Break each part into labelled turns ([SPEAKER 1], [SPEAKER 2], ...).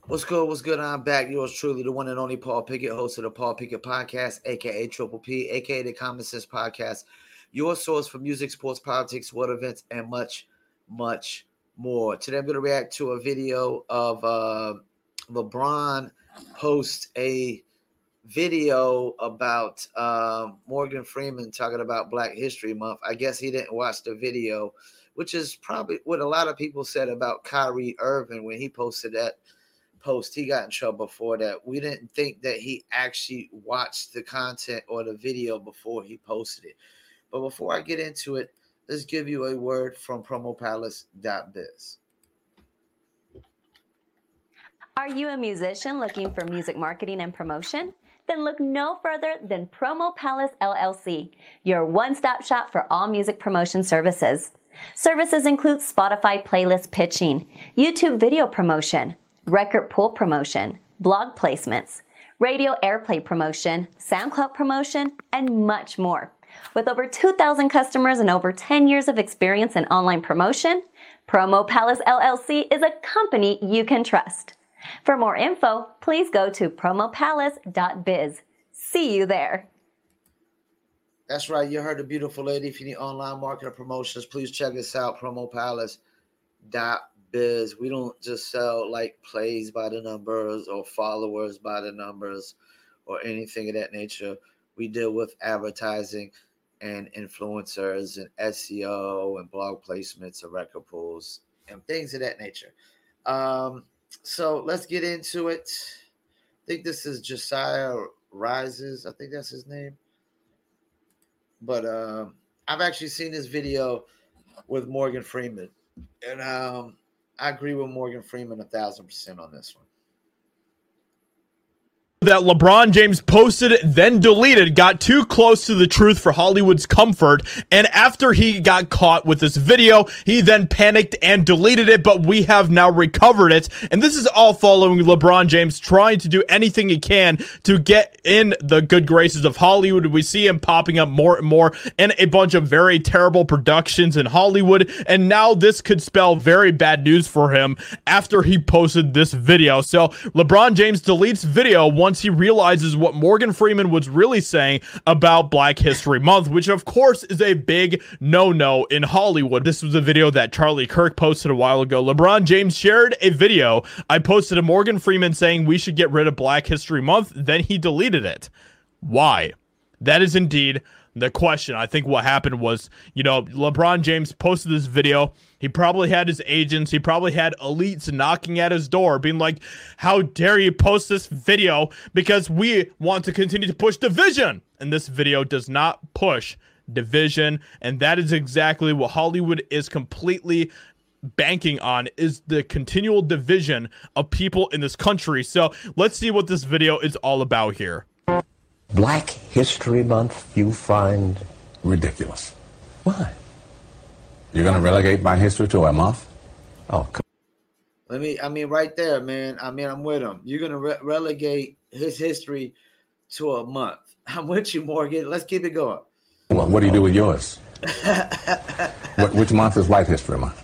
[SPEAKER 1] What's good? What's good? I'm back. Yours truly, the one and only Paul Pickett, host of the Paul Pickett Podcast, aka Triple P, aka the Common Sense Podcast. Your source for music, sports, politics, world events, and much, much more. Today, I'm going to react to a video of LeBron post a video about Morgan Freeman talking about Black History Month. I guess he didn't watch the video, which is probably what a lot of people said about Kyrie Irving when he posted that post. He got in trouble for that. We didn't think that he actually watched the content or the video before he posted it. But before I get into it, let's give you a word from promopalace.biz.
[SPEAKER 2] Are you a musician looking for music marketing and promotion? Then look no further than Promo Palace LLC, your one-stop shop for all music promotion services. Services include Spotify playlist pitching, YouTube video promotion, record pool promotion, blog placements, radio airplay promotion, SoundCloud promotion, and much more. With over 2,000 customers and over 10 years of experience in online promotion, Promo Palace LLC is a company you can trust. For more info, please go to promopalace.biz. See you there.
[SPEAKER 1] That's right. You heard the beautiful lady. If you need online marketing promotions, please check us out, promopalace.biz. We don't just sell like plays by the numbers or followers by the numbers or anything of that nature. We deal with advertising and influencers and SEO and blog placements and record pools and things of that nature. So let's get into it. I think this is Josiah Rises. I think that's his name. But I've actually seen this video with Morgan Freeman. And I agree with Morgan Freeman 1,000% on this one.
[SPEAKER 3] That LeBron James posted, then deleted, got too close to the truth for Hollywood's comfort, and after he got caught with this video, he then panicked and deleted it, but we have now recovered it, and this is all following LeBron James trying to do anything he can to get in the good graces of Hollywood. We see him popping up more and more in a bunch of very terrible productions in Hollywood, and now this could spell very bad news for him after he posted this video. So LeBron James deletes video once he realizes what Morgan Freeman was really saying about Black History Month, which of course is a big no-no in Hollywood. This was a video that Charlie Kirk posted a while ago. LeBron James shared a video I posted of Morgan Freeman saying we should get rid of Black History Month, then he deleted it. Why? That is indeed the question. I think what happened was, LeBron James posted this video. He probably had his agents. He probably had elites knocking at his door being like, how dare you post this video because we want to continue to push division. And this video does not push division. And that is exactly what Hollywood is completely banking on, is the continual division of people in this country. So let's see what this video is all about here.
[SPEAKER 4] Black History Month you find ridiculous. Why? You're going to relegate my history to a month? Oh,
[SPEAKER 1] right there, man. I'm with him. You're going to relegate his history to a month. I'm with you, Morgan. Let's keep it going.
[SPEAKER 4] Well, what do you do with yours? Which month is White History Month?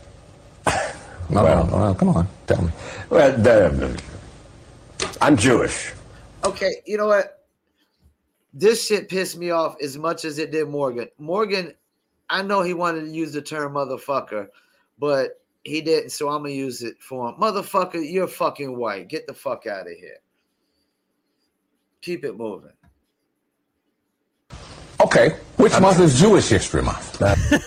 [SPEAKER 4] Well, come on, tell me.
[SPEAKER 5] Well, I'm Jewish.
[SPEAKER 1] Okay, you know what? This shit pissed me off as much as it did Morgan. Morgan, I know he wanted to use the term motherfucker, but he didn't, so I'm going to use it for him. Motherfucker, you're fucking white. Get the fuck out of here. Keep it moving.
[SPEAKER 4] Okay, which month is Jewish History Month?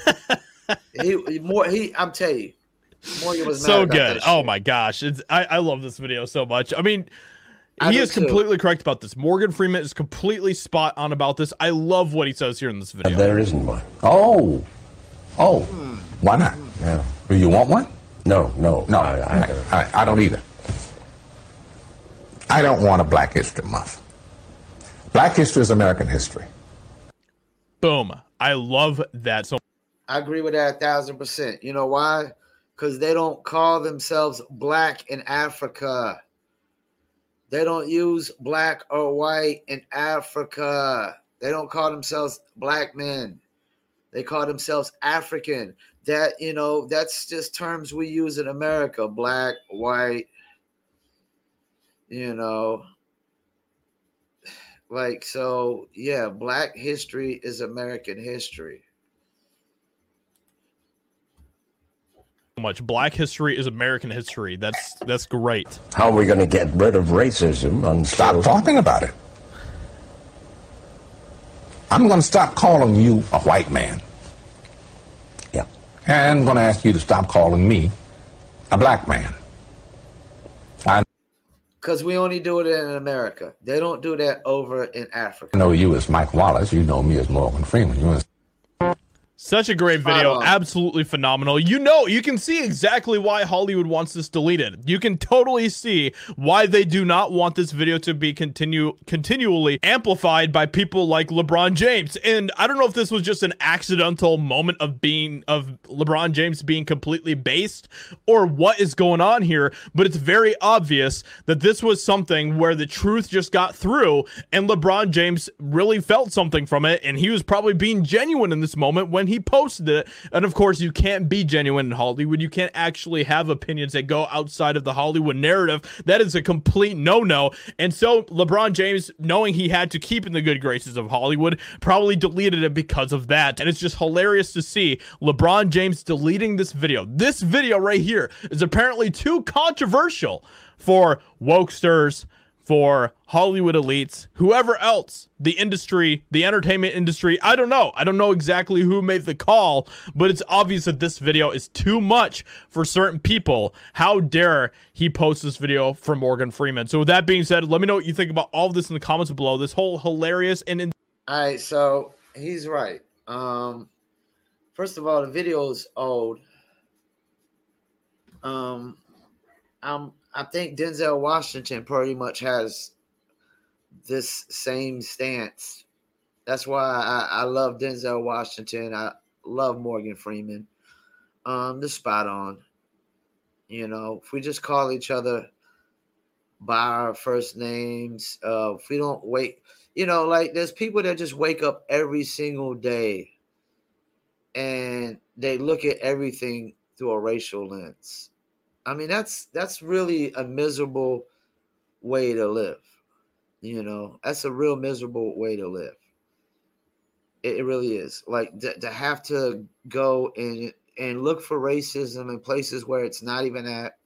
[SPEAKER 1] I'm telling you, Morgan was
[SPEAKER 3] so good. Oh my gosh. I love this video so much. I mean, he is completely correct about this. Morgan Freeman is completely spot on about this. I love what he says here in this video.
[SPEAKER 5] There isn't one.
[SPEAKER 4] Oh, why not?
[SPEAKER 5] Yeah.
[SPEAKER 4] Do you want one?
[SPEAKER 5] No.
[SPEAKER 4] I don't either. I don't want a Black History Month. Black history is American history.
[SPEAKER 3] Boom. I love that. So
[SPEAKER 1] I agree with that 1,000%. You know why? Because they don't call themselves Black in Africa. They don't use black or white in Africa. They don't call themselves black men. They call themselves African. That's just terms we use in America. Black, white. You know, like, so yeah, Black history is American history.
[SPEAKER 3] Much Black history is American history. That's great.
[SPEAKER 5] How are we going to get rid of racism until...
[SPEAKER 4] Stop talking about it. I'm going to stop calling you a white man.
[SPEAKER 5] Yeah.
[SPEAKER 4] And I'm going to ask you to stop calling me a black man.
[SPEAKER 1] Because we only do it in America. They don't do that over in Africa.
[SPEAKER 4] I know you as Mike Wallace. You know me as Morgan Freeman. You
[SPEAKER 3] Such a great
[SPEAKER 1] Spot
[SPEAKER 3] video.
[SPEAKER 1] on.
[SPEAKER 3] Absolutely phenomenal. You know, you can see exactly why Hollywood wants this deleted. You can totally see why they do not want this video to be continually amplified by people like LeBron James. And I don't know if this was just an accidental moment of LeBron James being completely based or what is going on here, but it's very obvious that this was something where the truth just got through and LeBron James really felt something from it, and he was probably being genuine in this moment when he posted it. And of course, you can't be genuine in Hollywood. You can't actually have opinions that go outside of the Hollywood narrative. That is a complete no-no. And so LeBron James, knowing he had to keep in the good graces of Hollywood, probably deleted it because of that. And it's just hilarious to see LeBron James deleting this video. This video right here is apparently too controversial for wokesters, for Hollywood elites, whoever else, the industry, the entertainment industry. I don't know. I don't know exactly who made the call, but it's obvious that this video is too much for certain people. How dare he post this video for Morgan Freeman? So with that being said, let me know what you think about all of this in the comments below. This whole hilarious and...
[SPEAKER 1] All right, so he's right. First of all, the video is old. I think Denzel Washington pretty much has this same stance. That's why I love Denzel Washington. I love Morgan Freeman. They're spot on. You know, if we just call each other by our first names, if we don't wait, you know, like there's people that just wake up every single day and they look at everything through a racial lens. I mean, that's really a miserable way to live. You know, that's a real miserable way to live. It really is. Like to have to go and look for racism in places where it's not even at,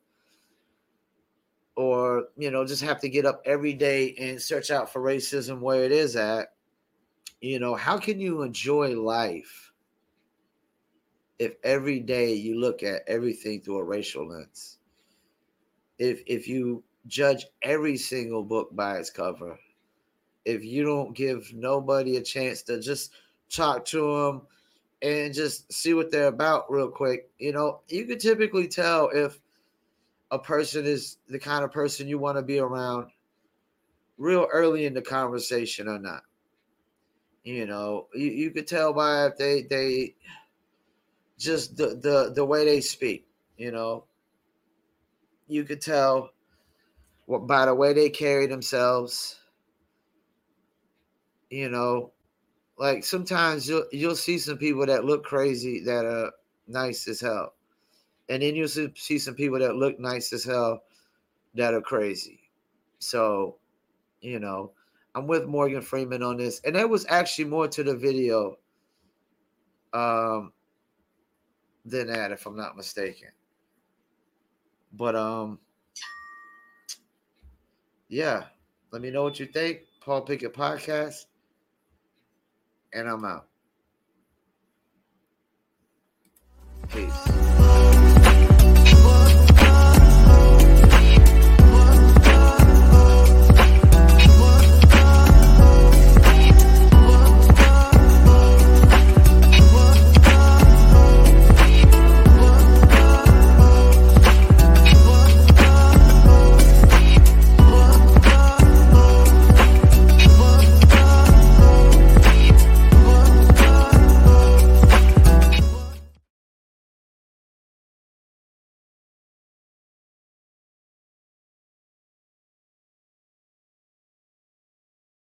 [SPEAKER 1] or, you know, just have to get up every day and search out for racism where it is at. You know, how can you enjoy life if every day you look at everything through a racial lens? If you judge every single book by its cover, if you don't give nobody a chance to just talk to them and just see what they're about real quick, you know, you can typically tell if a person is the kind of person you want to be around real early in the conversation or not. You know, you could tell by if they just the way they speak, you know. You could tell by the way they carry themselves. You know, like sometimes you'll see some people that look crazy that are nice as hell. And then you'll see some people that look nice as hell that are crazy. So, you know, I'm with Morgan Freeman on this. And there was actually more to the video than that, if I'm not mistaken. But yeah, let me know what you think. Paul Pickett Podcast, and I'm out.